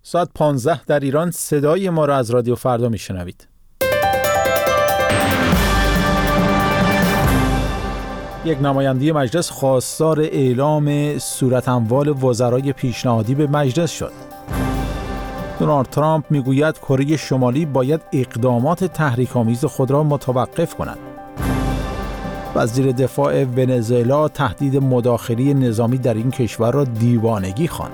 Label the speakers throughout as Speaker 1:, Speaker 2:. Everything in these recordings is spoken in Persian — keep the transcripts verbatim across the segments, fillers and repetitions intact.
Speaker 1: ساعت پانزده در ایران صدای ما را از رادیو فردا میشنوید. یک نماینده مجلس خواستار اعلام صورت اموال وزرای پیشنهادی به مجلس شد. دونالد ترامپ میگوید کره شمالی باید اقدامات تحریک‌آمیز خود را متوقف کند. وزیر دفاع ونزوئلا تهدید مداخله نظامی در این کشور را دیوانگی خواند.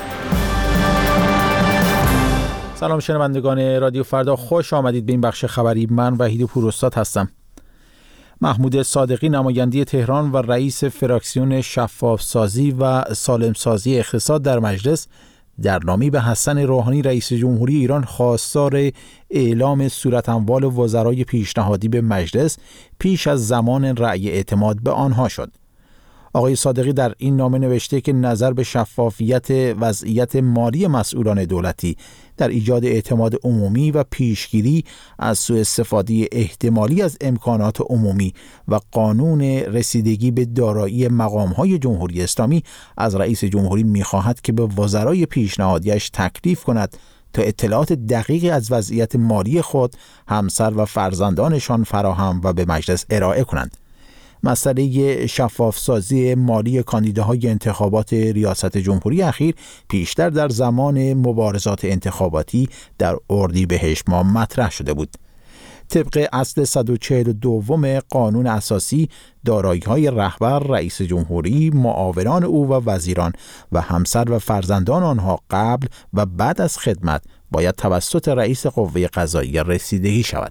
Speaker 1: سلام شنوندگان رادیو فردا، خوش آمدید به این بخش خبری. من وحید پوراستاد هستم. محمود صادقی نماینده تهران و رئیس فراکسیون شفاف سازی و سالم سازی اقتصاد در مجلس در نامه‌ای به حسن روحانی رئیس جمهوری ایران خواستار اعلام صورت اموال وزرای پیشنهادی به مجلس پیش از زمان رأی اعتماد به آنها شد. آقای صادقی در این نامه نوشته که نظر به شفافیت وضعیت مالی مسئولان دولتی در ایجاد اعتماد عمومی و پیشگیری از سوء استفاده احتمالی از امکانات عمومی و قانون رسیدگی به دارایی مقام‌های جمهوری اسلامی از رئیس جمهوری می‌خواهد که به وزرای پیشنهادیش تکلیف کند تا اطلاعات دقیقی از وضعیت مالی خود، همسر و فرزندانشان فراهم و به مجلس ارائه کنند. مسئله شفافسازی مالی کاندیداهای انتخابات ریاست جمهوری اخیر پیشتر در زمان مبارزات انتخاباتی در اردیبهشت ماه مطرح شده بود. طبق اصل صد و چهل و دو قانون اساسی، دارایی‌های رهبر، رئیس جمهوری، معاونان او و وزیران و همسر و فرزندان آنها قبل و بعد از خدمت باید توسط رئیس قوه قضاییه رسیدگی شود.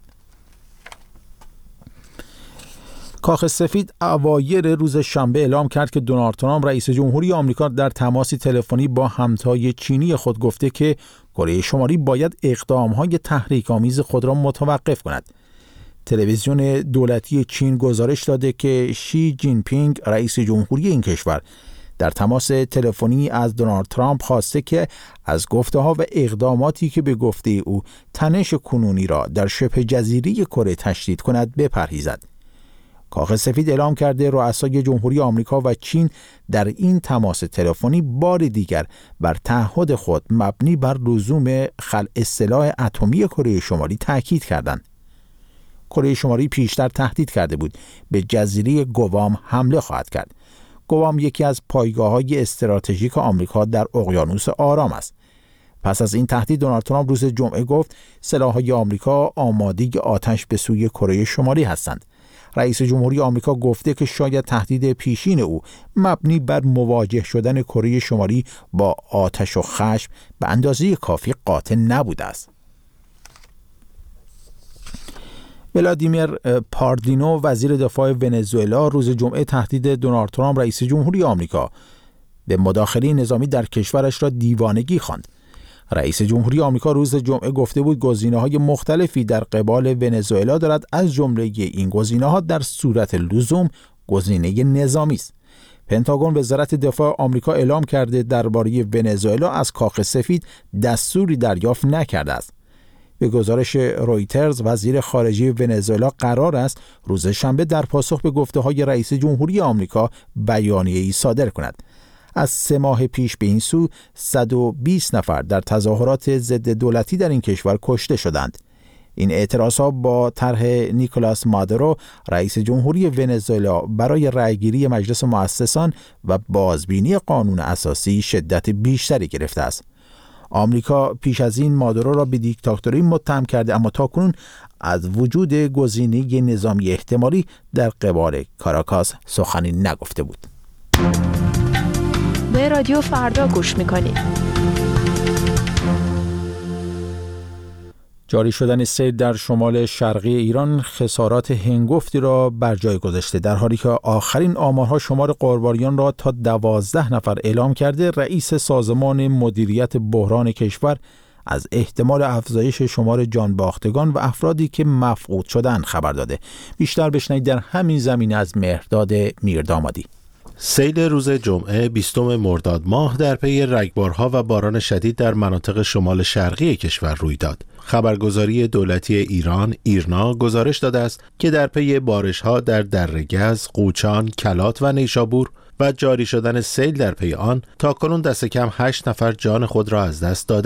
Speaker 1: کاخ سفید اوایل روز شنبه اعلام کرد که دونالد ترامپ رئیس جمهوری آمریکا در تماسی تلفنی با همتای چینی خود گفته که کره شمالی باید اقدام‌های تحریک‌آمیز خود را متوقف کند. تلویزیون دولتی چین گزارش داده که شی جین پینگ رئیس جمهوری این کشور در تماس تلفنی از دونالد ترامپ خواسته که از گفته‌ها و اقداماتی که به گفته او تنش کنونی را در شبه جزیره کره تشدید کند بپرهیزد. کاخ سفید اعلام کرده رؤسای جمهوری آمریکا و چین در این تماس تلفنی بار دیگر بر تعهد خود مبنی بر لزوم خلع سلاح اتمی کره شمالی تاکید کردند. کره شمالی پیشتر تهدید کرده بود به جزیره گوام حمله خواهد کرد. گوام یکی از پایگاه‌های استراتژیک آمریکا در اقیانوس آرام است. پس از این تهدید دونالد ترامپ روز جمعه گفت سلاح‌های آمریکا آماده آتش به سوی کره شمالی هستند. رئیس جمهوری آمریکا گفته که شاید تهدید پیشین او مبنی بر مواجه شدن کره شمالی با آتش و خشم به اندازه کافی قاطع نبوده است. ولادیمیر پاردینو وزیر دفاع ونزوئلا روز جمعه تهدید دونالد ترامپ رئیس جمهوری آمریکا به مداخله نظامی در کشورش را دیوانگی خواند. رئیس جمهوری آمریکا روز جمعه گفته بود گزینه‌های مختلفی در قبال ونزوئلا دارد، از جمله این گزینه‌ها در صورت لزوم گزینه نظامی است. پنتاگون وزارت دفاع آمریکا اعلام کرده درباره ونزوئلا از کاخ سفید دستوری دریافت نکرده است. به گزارش رویترز وزیر خارجه ونزوئلا قرار است روز شنبه در پاسخ به گفته‌های رئیس جمهوری آمریکا بیانیه‌ای صادر کند. از سه ماه پیش به این سو صد و بیست نفر در تظاهرات ضد دولتی در این کشور کشته شدند. این اعتراضها با طرح نیکولاس مادورو رئیس جمهوری ونزوئلا برای رأیگیری مجلس مؤسسان و بازبینی قانون اساسی شدت بیشتری گرفته است. آمریکا پیش از این مادورو را به دیکتاتوری متهم کرده، اما تاکنون از وجود گزینه نظامی احتمالی در قبال کاراکاس سخنی نگفته بود.
Speaker 2: به رادیو فردا گوش میکنید.
Speaker 1: جاری شدن سیل در شمال شرقی ایران خسارات هنگفتی را بر جای گذاشته، در حالی که آخرین آمارها شمار قربانیان را تا دوازده نفر اعلام کرده. رئیس سازمان مدیریت بحران کشور از احتمال افزایش شمار جانباختگان و افرادی که مفقود شدند خبر داده. بیشتر بشنوید در همین زمینه از مهرداد میردامادی.
Speaker 3: سیل روز جمعه بیستم مرداد ماه در پی رگبارها و باران شدید در مناطق شمال شرقی کشور روی داد. خبرگزاری دولتی ایران ایرنا گزارش داده است که در پی بارش‌ها در دره گز، قوچان، کلات و نیشابور و جاری شدن سیل در پی آن تاکنون دست کم هشت نفر جان خود را از دست دادند.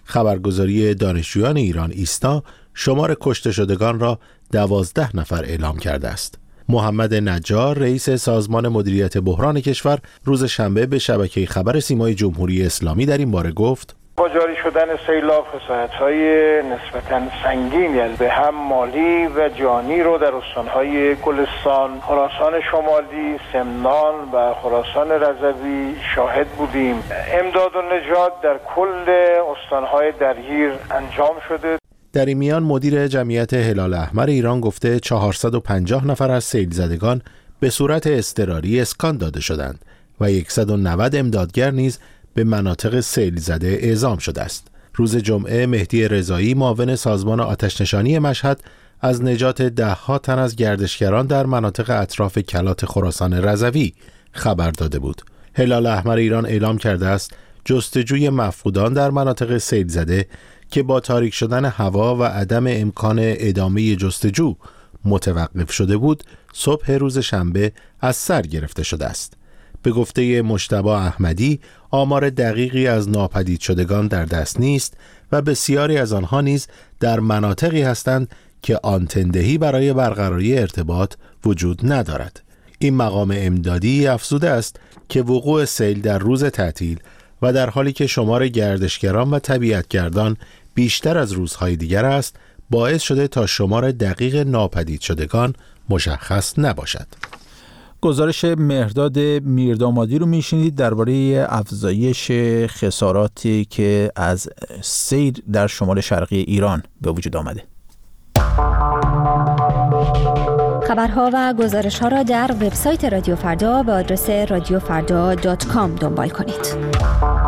Speaker 3: خبرگزاری دانشجویان ایران ایسنا شمار کشته شدگان را دوازده نفر اعلام کرده است. محمد نجار رئیس سازمان مدیریت بحران کشور روز شنبه به شبکه خبر سیمای جمهوری اسلامی در این باره گفت:
Speaker 4: با جاری شدن سیلاب خسارت‌های نسبتاً سنگین یعنی به هم مالی و جانی رو در استان‌های گلستان، خراسان شمالی، سمنان و خراسان رضوی شاهد بودیم. امداد و نجات در کل استان‌های درگیر انجام شده.
Speaker 3: در این میان مدیر جمعیت هلال احمر ایران گفته چهارصد و پنجاه نفر از سیل زدگان به صورت اضطراری اسکان داده شدند و صد و نود امدادگر نیز به مناطق سیل زده اعزام شده است. روز جمعه مهدی رضایی معاون سازمان آتش‌نشانی مشهد از نجات ده ها تن از گردشگران در مناطق اطراف کلات خراسان رضوی خبر داده بود. هلال احمر ایران اعلام کرده است جستجوی مفقودان در مناطق سیل زده که با تاریک شدن هوا و عدم امکان ادامه جستجو متوقف شده بود، صبح روز شنبه از سر گرفته شده است. به گفته مجتبی احمدی، آمار دقیقی از ناپدید شدگان در دست نیست و بسیاری از آنها نیز در مناطقی هستند که آنتندهی برای برقراری ارتباط وجود ندارد. این مقام امدادی افزوده است که وقوع سیل در روز تعطیل و در حالی که شمار گردشگران و طبیعتگردان بیشتر از روزهای دیگر است، باعث شده تا شمار دقیق ناپدید شدگان مشخص نباشد.
Speaker 1: گزارش مهرداد میردامادی رو میشنید درباره افزایش خساراتی که از سیل در شمال شرقی ایران به وجود آمده.
Speaker 5: خبرها و گزارش‌ها را در وبسایت رادیو فردا به آدرس رادیو فردا دات کام دنبال کنید.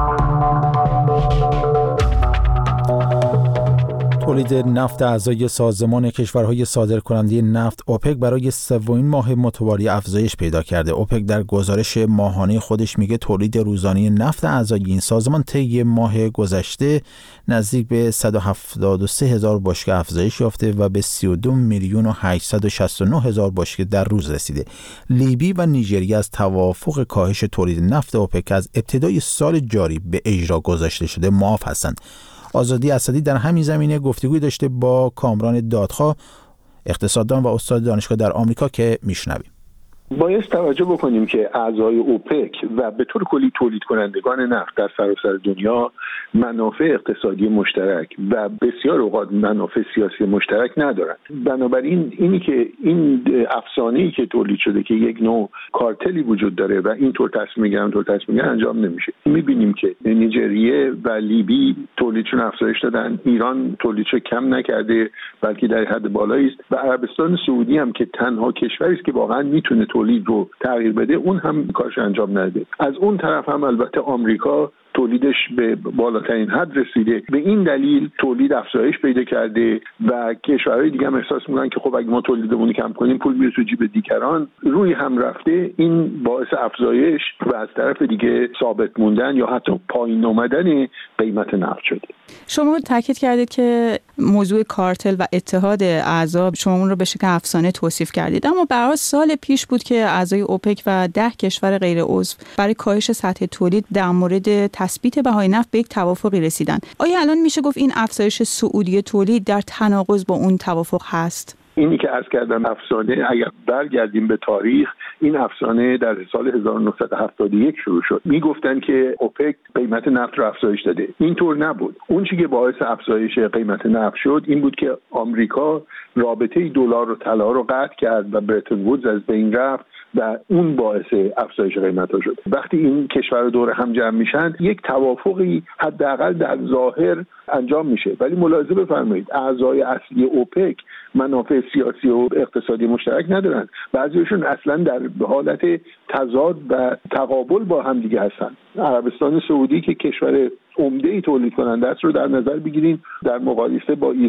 Speaker 1: تولید نفت اعضای سازمان کشورهای صادرکننده نفت اوپک برای سومین ماه متوالی افزایش پیدا کرده. اوپک در گزارش ماهانه خودش میگه تولید روزانه نفت اعضای این سازمان طی ماه گذشته نزدیک به صد و هفتاد و سه هزار بشکه افزایش یافته و به سی و دو میلیون و هشتصد و شصت و نه هزار بشکه در روز رسیده. لیبی و نیجریه از توافق کاهش تولید نفت اوپک از ابتدای سال جاری به اجرا گذاشته شده معاف هستند. آزادی اسدی در همین زمینه گفتگوی داشته با کامران دادخواه، اقتصاددان و استاد دانشگاه در آمریکا که میشنویم.
Speaker 6: باید توجه بکنیم که اعضای اوپک و به طور کلی تولید کنندگان نفت در سراسر دنیا منافع اقتصادی مشترک و بسیار اوقات منافع سیاسی مشترک ندارند. بنابراین اینی که این افسانه‌ای که تولید شده که یک نوع کارتلی وجود داره و اینطور تصمیم میگیرن اونطور تصمیم میگیرن انجام نمیشه. میبینیم که نیجریه و لیبی تولیدشون افزایش دادن، ایران تولیدش کم نکرده بلکه در حد بالایی است و عربستان سعودی هم که تنها کشوری است که واقعا میتونه تولید رو تغییر بده اون هم کارش انجام نده. از اون طرف هم البته آمریکا تولیدش به بالاترین حد رسیده، به این دلیل تولید افزایش پیدا کرده و کشورهای دیگه هم احساس می‌کنن که خب اگه ما تولیدمون کم کنیم پول میره تو جیب دیگران، روی هم رفته. این باعث افزایش و از طرف دیگه ثابت موندن یا حتی پایین اومدن قیمت نفت شده.
Speaker 7: شما تاکید کردید که موضوع کارتل و اتحاد اعضا شما اون رو به شکل افسانه توصیف کردید، اما برای سال پیش بود که اعضای اوپک و ده کشور غیر عضو برای کاهش سطح تولید در مورد تثبیت بهای نفت به یک توافقی رسیدن. آیا الان میشه گفت این افزایش سعودی تولید در تناقض با اون توافق هست؟
Speaker 6: اینی که عرض کردم افسانه، اگر برگردیم به تاریخ، این افسانه در سال هزار و نهصد و هفتاد و یک شروع شد. میگفتن که اوپک قیمت نفت رو افزایش داده. اینطور نبود. اون چیزی که باعث افزایش قیمت نفت شد این بود که آمریکا رابطه دلار و طلا رو قطع کرد و برتن وودز از بین رفت و اون باعث افزایش قیمت‌ها شد. وقتی این کشور دور هم جمع میشن یک توافقی حداقل در ظاهر انجام میشه، ولی ملاحظه بفرمایید اعضای اصلی اوپک منافع سیاسی و اقتصادی مشترک ندارن. بعضیشون اصلا در حالت تضاد و تقابل با هم دیگه هستن. عربستان سعودی که کشور عمده ای تولید کننده است رو در نظر بگیرین در مقایسه با ایران.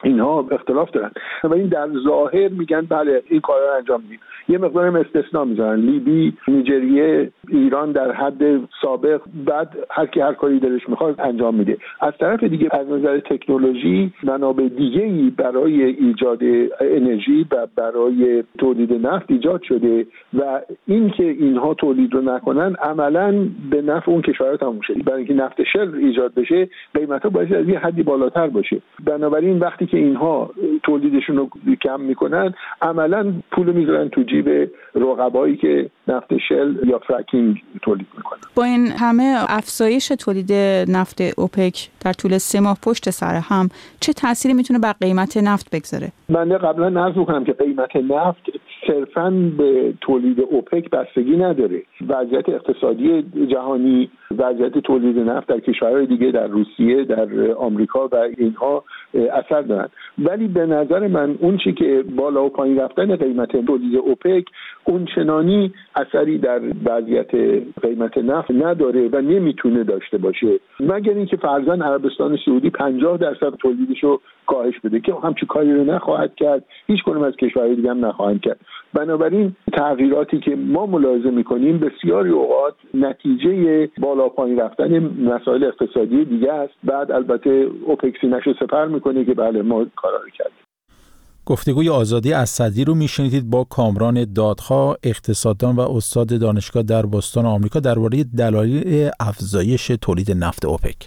Speaker 6: اینها اختلاف دارن و این در ظاهر میگن بله این کارا رو انجام میدیم. یه مقدار استثناء میذارن، لیبی، نیجریه، ایران در حد سابق، بعد هر کی هر کاری دلش میخواد انجام میده. از طرف دیگه از نظر تکنولوژی منابع دیگه‌ای برای ایجاد انرژی و برای تولید نفت ایجاد شده و اینکه اینها تولید رو نکنن عملاً به نفع اون کشورها تموم شده. برای اینکه نفت شل ایجاد بشه قیمت‌ها باید از یه حدی بالاتر باشه. بنابراین وقتی که اینها تولیدشون رو کم میکنن عملاً پول میذارن تو جیب رقبایی که نفت شل یا فرکینگ تولید میکنن.
Speaker 7: با این همه افزایش تولید نفت اوپک در طول سه ماه پشت سر هم چه تأثیری میتونه بر قیمت نفت بگذاره؟
Speaker 6: من قبلا عرض کردم که قیمت نفت صرفاً به تولید اوپک بستگی نداره. وضعیت اقتصادی جهانی، وضعیت تولید نفت در کشورهای دیگه، در روسیه، در آمریکا و اینها اثر دارن. ولی به نظر من اون چی که بالا و پایین رفتن قیمت تولید اوپک اون چنانی اثری در وضعیت قیمت نفت نداره و نمیتونه داشته باشه، مگر اینکه فرضاً عربستان سعودی پنجاه درصد تولیدشو کاهش بده که همچین کاری رو نخواهد کرد، هیچ کدوم از کشورهای دیگه هم نخواهند کرد. بنابراین تغییراتی که ما ملاحظه می‌کنیم بسیاری اوقات نتیجه بالا پایین رفتن مسائل اقتصادی دیگه است. بعد البته اوپک سینه‌ش رو سپر می‌کنه که بله ما کارا رو کردیم.
Speaker 1: گفتگوی آزادی اسدی رو میشنیدید با کامران دادخواه، اقتصاددان و استاد دانشگاه در بوستون آمریکا درباره دلایل افزایش تولید نفت اوپک.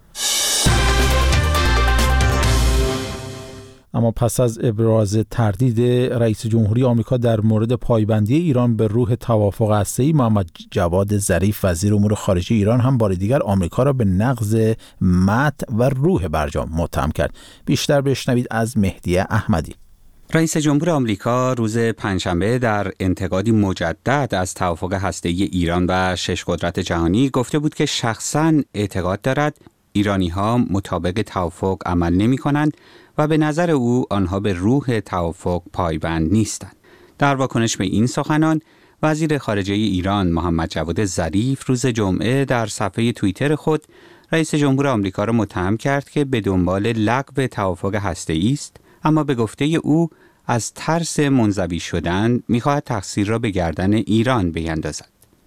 Speaker 1: اما پس از ابراز تردید رئیس جمهوری آمریکا در مورد پایبندی ایران به روح توافق هسته‌ای، محمد جواد ظریف وزیر امور خارجه ایران هم بار دیگر آمریکا را به نقض متن و روح برجام متهم کرد. بیشتر بشنوید از مهدی احمدی.
Speaker 8: رئیس جمهور آمریکا روز پنجشنبه در انتقادی مجدد از توافق هسته‌ای ایران و شش قدرت جهانی گفته بود که شخصاً اعتقاد دارد ایرانی‌ها مطابق توافق عمل نمی‌کنند و به نظر او آنها به روح توافق پایبند نیستند. در واکنش به این سخنان، وزیر خارجه ایران محمد جواد ظریف روز جمعه در صفحه توییتر خود رئیس جمهور آمریکا را متهم کرد که به دنبال لغو توافق هسته‌ای است، اما به گفته او از ترس منزوی شدن می‌خواهد تقصیر را به گردن ایران بیندازد.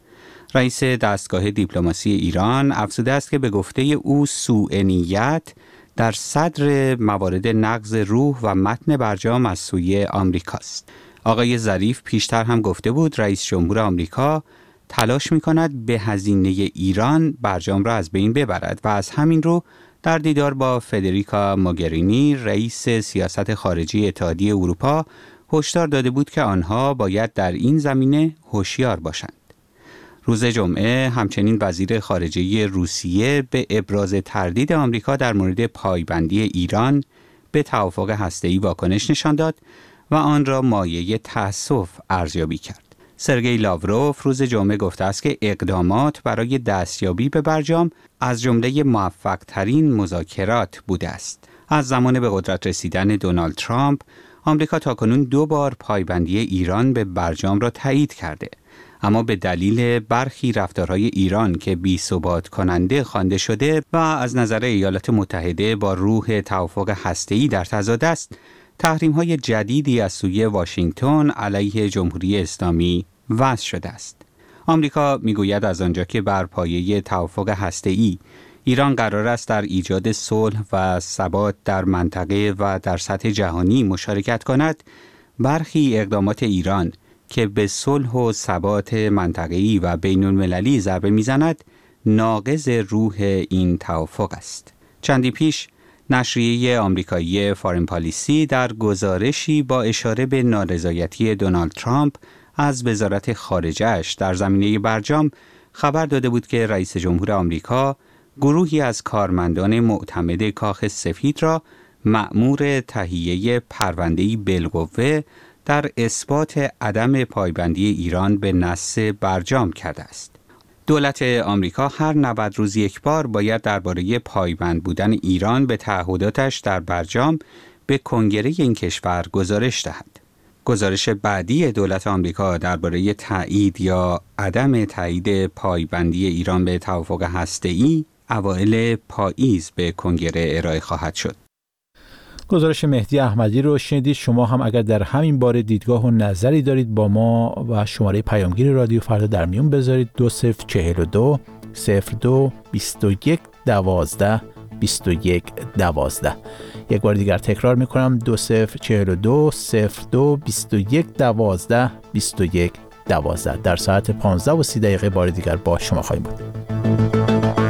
Speaker 8: رئیس دستگاه دیپلماسی ایران افزوده است که به گفته او سوء نیت در صدر موارد نقض روح و متن برجام از سوی آمریکاست. آقای ظریف پیشتر هم گفته بود رئیس جمهور آمریکا تلاش می‌کند به هزینه ایران برجام را از بین ببرد و از همین رو در دیدار با فدریکا موگرینی رئیس سیاست خارجی اتحادیه اروپا هشدار داده بود که آنها باید در این زمینه هوشیار باشند. روز جمعه همچنین وزیر خارجه روسیه به ابراز تردید آمریکا در مورد پایبندی ایران به توافق هسته‌ای واکنش نشان داد و آن را مایه تأسف ارزیابی کرد. سرگئی لاوروف روز جمعه گفته است که اقدامات برای دستیابی به برجام از جمله موفق‌ترین مذاکرات بوده است. از زمان به قدرت رسیدن دونالد ترامپ، آمریکا تاکنون دو بار پایبندی ایران به برجام را تایید کرده، اما به دلیل برخی رفتارهای ایران که بی‌ثبات کننده خوانده شده و از نظر ایالات متحده با روح توافق هسته‌ای در تضاد است، تحریم‌های جدیدی از سوی واشنگتن علیه جمهوری اسلامی وضع شده است. آمریکا میگوید از آنجا که بر پایه توافق هسته‌ای ایران قرار است در ایجاد صلح و ثبات در منطقه و در سطح جهانی مشارکت کند، برخی اقدامات ایران که به صلح و ثبات منطقه‌ای و بین‌المللی ضربه می‌زند، ناقض روح این توافق است. چندی پیش نشریه آمریکایی فارن پالیسی در گزارشی با اشاره به نارضایتی دونالد ترامپ از وزارت خارجه‌اش در زمینه برجام خبر داده بود که رئیس جمهور آمریکا گروهی از کارمندان معتمد کاخ سفید را مأمور تهیه پرونده‌ای بالقوه در اثبات عدم پایبندی ایران به نص برجام کرده است. دولت آمریکا هر نود روز یک بار باید درباره پایبند بودن ایران به تعهداتش در برجام به کنگره این کشور گزارش دهد. گزارش بعدی دولت آمریکا درباره تایید یا عدم تایید پایبندی ایران به توافق هسته‌ای اوایل پاییز به کنگره ارائه خواهد شد.
Speaker 1: گزارش مهدی احمدی رو شنیدید. شما هم اگر در همین باره دیدگاه و نظری دارید با ما و شماره پیامگیر رادیو فردا در میون بذارید. دو صفر چهل و دو صفر دو بیست و یک دوازده بیست و یک دوازده. یک بار دیگر تکرار میکنم: دو صفر چهل و دو صفر دو بیست و یک دوازده بیست و یک دوازده. در ساعت پانزده و سی دقیقه بار دیگر با شما خواهیم بود.